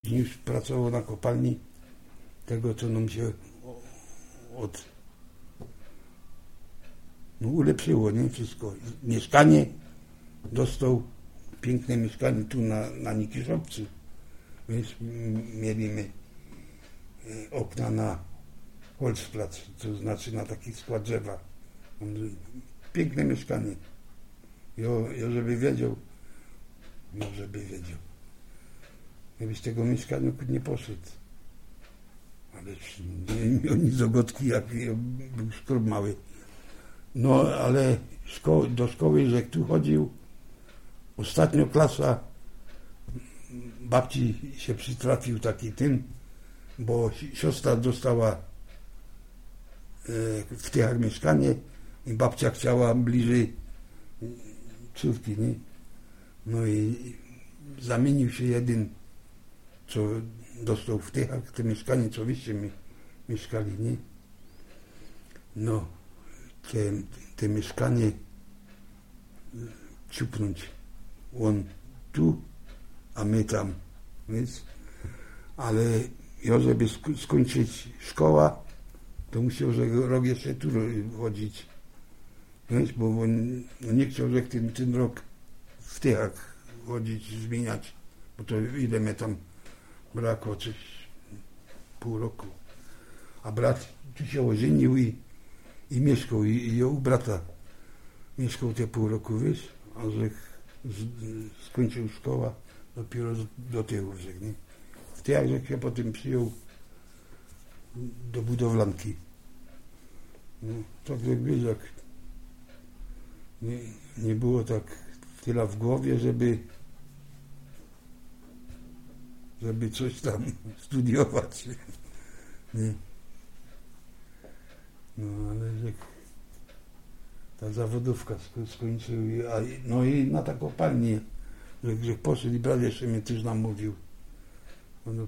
Już pracował na kopalni tego, co nam się ulepszyło, nie? Wszystko. Mieszkanie dostał, piękne mieszkanie tu na Nikiszowcu. Więc mieliśmy okna na Holzplatz, to znaczy na taki skład drzewa. Piękne mieszkanie. Ja żeby wiedział, może by wiedział. Gdyby z tego mieszkania nie poszedł. Ale nie miał nic ogotki, jak był szkrob mały. No, ale do szkoły, że tu chodził, ostatnio klasa babci się przytrafił taki tym, bo siostra dostała w Tychach mieszkanie i babcia chciała bliżej córki, nie? No i zamienił się jeden, co dostał w Tychach, to mieszkanie, co wyście mieszkali, nie? No, te mieszkanie ciupnąć. On tu, a my tam, więc, ale ja, żeby skończyć szkoła, to musiał, że rok jeszcze tu chodzić, więc, bo on nie chciał, że ten rok w Tychach chodzić, zmieniać, bo to ile mnie tam brakło, coś pół roku, a brat tu się ożenił i mieszkał, i u brata mieszkał te pół roku, wiesz, a że skończył szkoła dopiero do tyłu, nie? W Tychach, że się potem przyjął do budowlanki. No, tak jak wiesz, jak nie było tak tyle w głowie, żeby coś tam studiować. Nie. No, ale że ta zawodówka skończył, no i na ta kopalnię, że poszedł i brat jeszcze mnie też namówił. No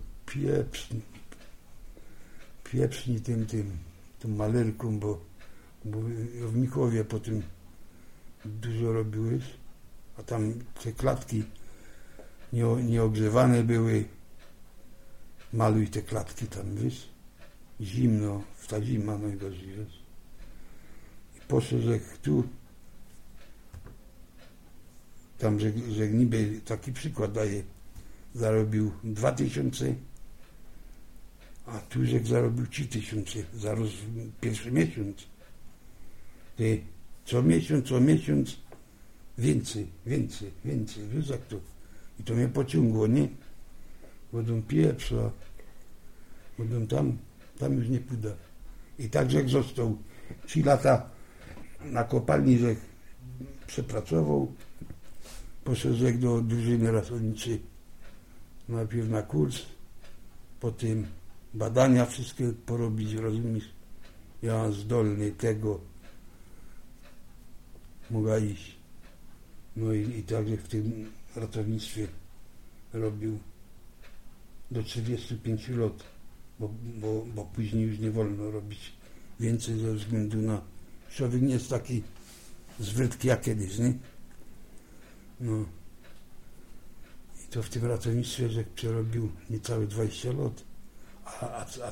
pieprznie tym malerką, bo w Mikowie potem dużo robiłeś, a tam te klatki nieogrzewane były. Maluj te klatki tam, wiesz? Zimno, ta zima najgorzej jest. I poszedł, że tu, tam, że niby taki przykład daje, zarobił 2000, a tu, że zarobił 3000 za pierwszy miesiąc. Ty co miesiąc więcej, wiesz jak to. I to mnie pociągło, nie? Wodą pieprza, wodą tam już nie pójdę. I tak, że został 3 lata na kopalni, że przepracował, poszedł do drużyny ratowniczej, najpierw na kurs, potem badania wszystkie porobić, rozumiesz? Ja zdolny tego mogła iść. No i także w tym ratownictwie robił do 45 lat, bo później już nie wolno robić więcej ze względu na... Człowiek nie jest taki zwrotki jak kiedyś, nie? No. I to w tym ratownictwie, że przerobił niecałe 20 lat. A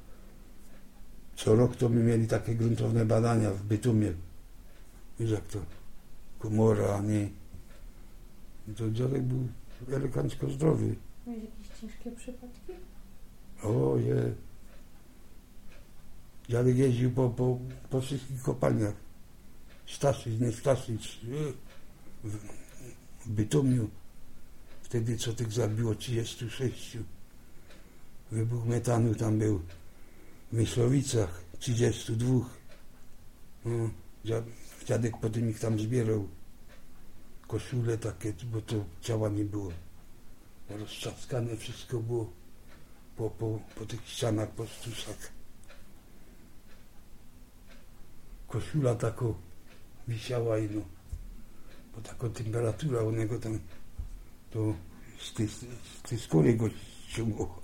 co rok to my mieli takie gruntowne badania w Bytomie. Wiesz jak to? Komora, nie? I to dziadek był elegancko zdrowy. Miałeś jakieś ciężkie przypadki? O, je. Dziadek jeździł po wszystkich kopalniach. Staszyć, nie Staszyć. W Bytomiu. Wtedy co tych zabiło 36. Wybuch metanu tam był. W Mysłowicach 32. No, dziadek potem ich tam zbierał. Koszule takie, bo to ciała nie było. Roztrzaskane wszystko było po tych ścianach, po stusach. Koszula taką wisiała i no, bo taką temperatura u niego tam, to z tej skóry go ściągło.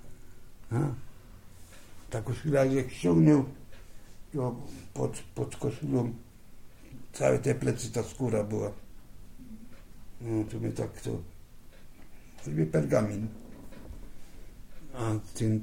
Ta koszula jak ściągnął, to pod koszulą całe te plecy, ta skóra była. No to my tak to, choćby pergamin. a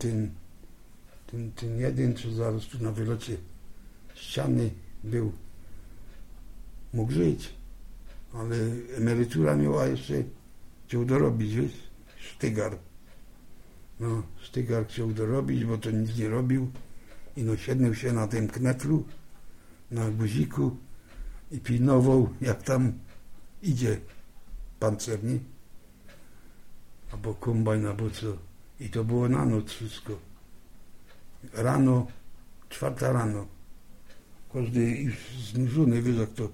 ten jeden, co zaraz tu na wylocie ściany był, mógł żyć, ale emerytura miała jeszcze, chciał dorobić, wiesz, Sztygar. No, Sztygar chciał dorobić, bo to nic nie robił i no siednił się na tym knetlu, na guziku i pilnował, jak tam idzie pancerni, albo kombajn, albo co. I to było na noc wszystko. Rano, 4 rano. Każdy już znużony, wiesz, jak to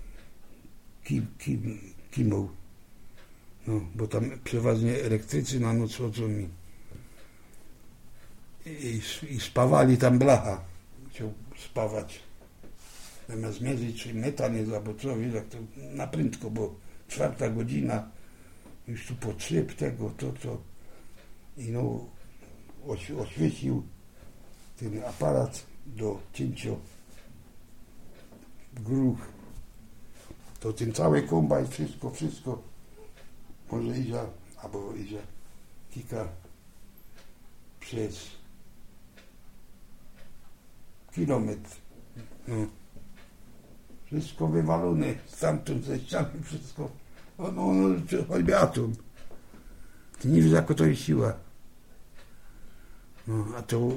kimał. No, bo tam przeważnie elektrycy na noc chodzą i spawali tam blacha. Chciał spawać. Zamiast mierzyć, czy metan jest, albo co, wiesz, jak to na prędko, bo 4 godzina, już tu potrzeb tego, to. I no, oświecił ten aparat do cięciogruch. To ten cały kombajn, wszystko, może idzie, albo idzie kilka przez kilometr. No. Wszystko wywalone, stamtąd ze ściany, wszystko. No, choćby atom. Ty nie wiesz, jaka to jest siła. No, a to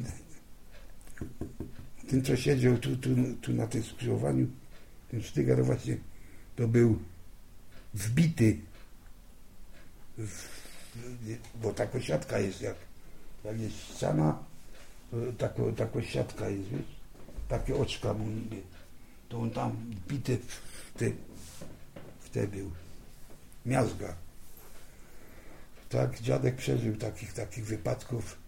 ten co siedział tu na tym skrzyżowaniu, ten Sztygar właśnie, to był wbity, bo taka siatka jest, jak jest ściana, to taka siatka jest, wiesz, takie oczka mu niby, to on tam wbity w te był, miazga. Tak, dziadek przeżył takich wypadków.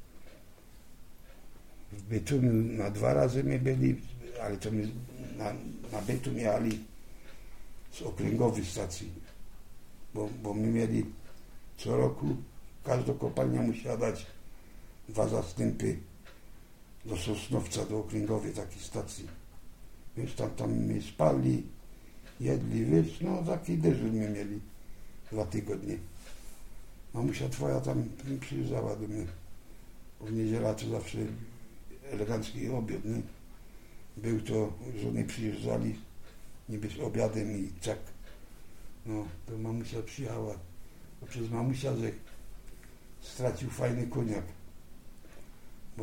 W Bytomiu na 2 razy my byli, ale to my na Bytom jechali z okręgowej stacji, bo my mieli co roku, każda kopalnia musiała dać 2 zastępy do Sosnowca, do okręgowej takiej stacji. Więc tam my spali, jedli, wiesz, no taki dyżur my mieli 2 tygodnie. Mamusia twoja tam przyjeżdżała do mnie. W niedziela to zawsze elegancki obiad, nie? Był to, żony przyjeżdżali niby z obiadem i czak. No, to mamusia przyjechała. To przez mamusia, że stracił fajny koniak. Bo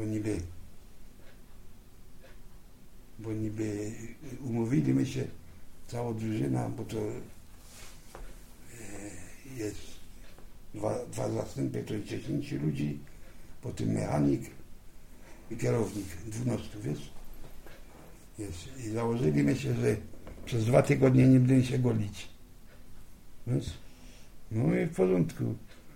niby umówiliśmy się, cała drużyna, bo to jest 2 zastępy, to jest 10 ludzi, potem mechanik i kierownik, 12, wiesz? Jest. I założyliśmy się, że przez 2 tygodnie nie będziemy się golić. Wiesz? No i w porządku.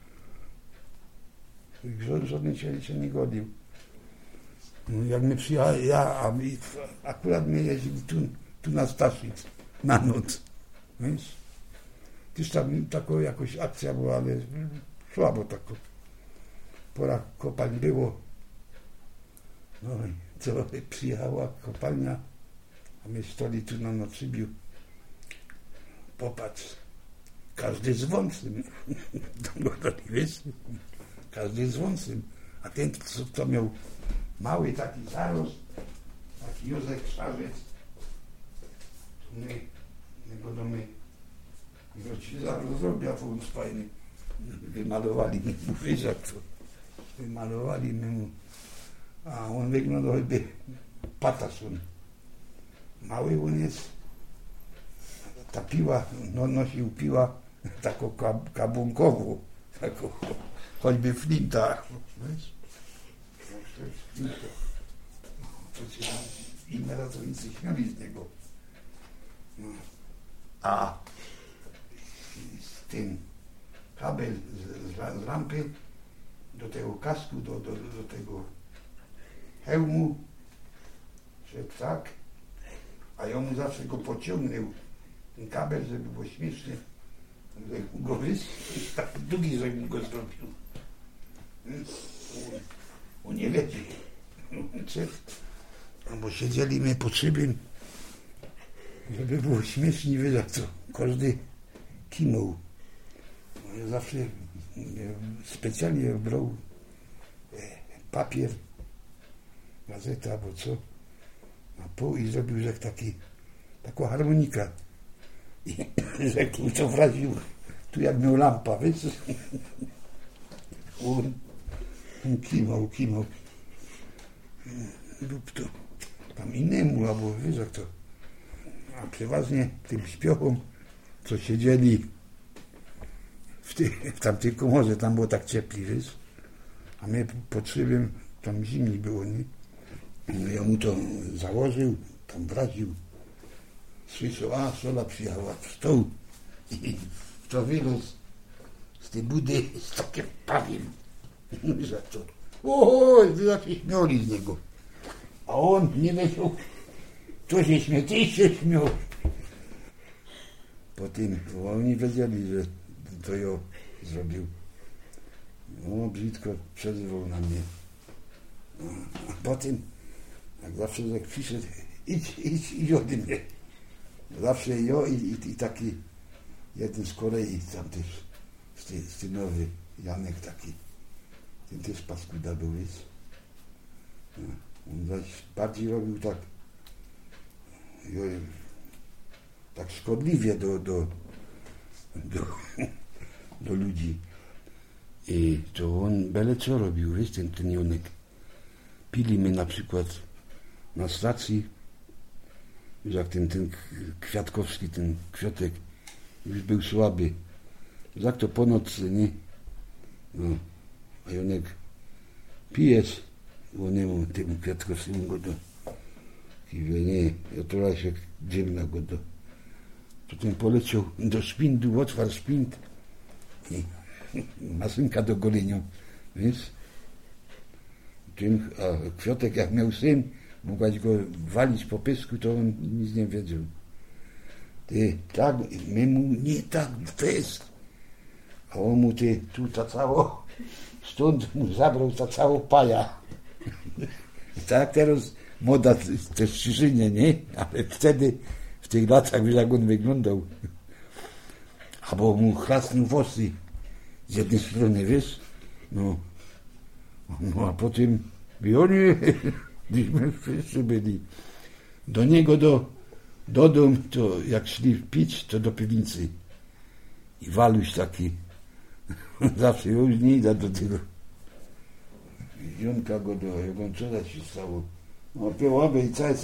Żaden się nie golił. No, jak my przyjechali, akurat my jeździli tu na Staszic na noc. Wiesz? Też tam taka jakoś akcja była, ale słabo tako. Pora kopalń było. No i co, przyjechała kopalnia, a my stali tu na Nocybiu. Popatrz, każdy z wąsem. Wiesz? Każdy z wąsem. A ten, co miał mały taki zarost, taki Józef Starzec, to my go domy zrobiła wąs fajny. Wymalowali mi, mówisz jak to. Wymalowali mu, a on wyglądał jakby patason. Mały on jest, ta piła, no, nosił piła taką kabunkową, taką, choćby flinta. Wiesz? To się inne ratownicy śmiali z niego. No. A ten kabel z lampy do tego kasku, do tego hełmu szedł tak, a ja mu zawsze go pociągnął ten kabel, żeby było śmiesznie, żeby go tak długi, żeby go zrobił. On nie wiedział. Bo siedzieliśmy pod szybem, żeby było śmiesznie, wiedział co, każdy kimał. Ja zawsze specjalnie brał papier, gazeta albo co, na pół i zrobił rzek taką harmonika. I rzek co wraził, tu jak miał lampa, wiesz? On kimał. Lub to tam innemu, albo wiesz jak to. A przeważnie tym śpiochom, co siedzieli w tamtej komorze, tam było tak ciepli, wiesz? A mnie pod szybem tam zimniej było, nie? No ja mu to założył, tam wraził. Słyszał, a Sola przyjechała w stoł i to wylósł z tej budy z takim pawiem. No i za to, oj, wy jak się śmiali z niego. A on nie wiedział, kto się śmiał, ty się śmiał. Potem oni wiedzieli, że to ja zrobił. No, brzydko przezywał na mnie. A potem, jak zawsze jak przyszedł, idź ode mnie. Zawsze ja i taki jeden z Korei, tam też synowy Janek taki, ten też paskuda był, wiesz. On zaś bardziej robił tak szkodliwie do ludzi. I to on byle co robił, wiesz, ten Jonek. Pili my na przykład na stacji, jak ten Kwiatkowski, ten Kwiotek już był słaby. Jak to po nocy, nie? No, a Jonek pijesz, onemu temu Kwiatkowskiemu go do. Kiwie, nie, ja teraz się dziemna go do. Potem poleciał do szpindu, otwarł szpind i maszynka do golenia, wiesz? A Kwiotek jak miał syn, mogłaś go walić po pysku, to on nic nie wiedział. Ty, tak, my mu nie tak fest. A on mu tu ta cało, stąd mu zabrał ta całą paja. Tak teraz moda te strzyżynie, nie? Ale wtedy, w tych latach, wiesz jak on wyglądał. Albo mu chrasnął włosy z jednej strony, wiesz? No a potem oni, gdyśmy wszyscy byli. Do niego do domu, to jak szli pić, to do piwnicy. I Waluś taki, zawsze już nie idę do tego. Jonka go jak on co się stało? No piłoby i całe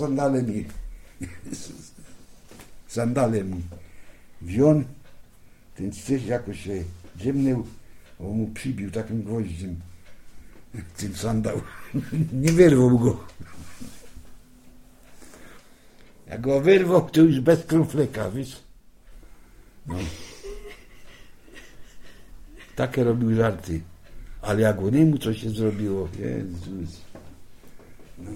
sandale mi wziął, ten coś jakoś się dziemnął, on mu przybił takim gwoździem ten sandał. Nie wyrwał go. Jak go wyrwał, to już bez krumfleka, wiesz? No. Takie robił żarty. Ale jak u niemu coś się zrobiło, Jezus. No.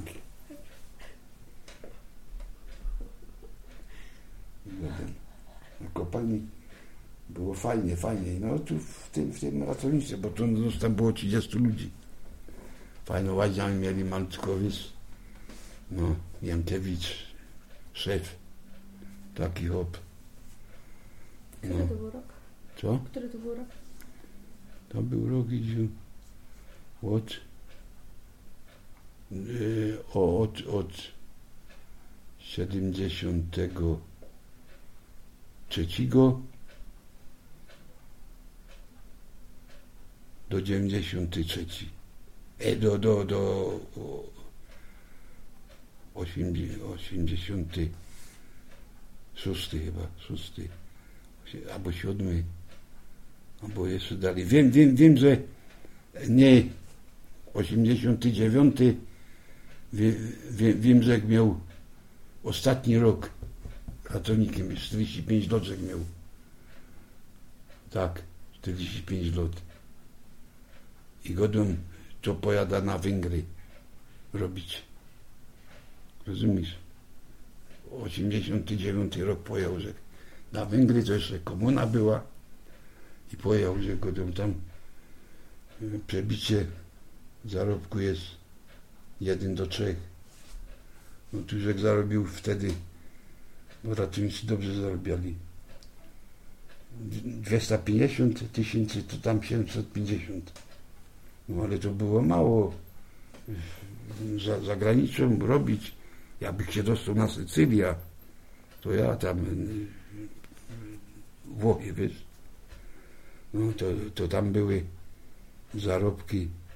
Na kopalni było fajnie. No tu w tym ratownictwie, bo to tam było 30 ludzi. Fajną łaziami mieli malutkowiec. No, Jankewicz, szef. Taki hop. No. Który to był rok? Co? Który to był rok? To był rok od 73 do 93. Do 86 chyba, 6 albo 7, albo jeszcze dalej. Wiem, że nie 89, wiem, że jak miał ostatni rok ratownikiem, 45 loczek miał. Tak, 45 lot. I godą to pojada na Węgry robić. Rozumiesz? 89 rok pojechał, że na Węgry to jeszcze komuna była i pojechał, że godą tam przebicie zarobku jest 1 do 3. No tu jak zarobił wtedy, bo ratownicy dobrze zarabiali. 250 000, to tam 750. No ale to było mało za granicą robić. Jakby się dostał na Sycylię, to ja tam Włochy, wiesz, no to tam były zarobki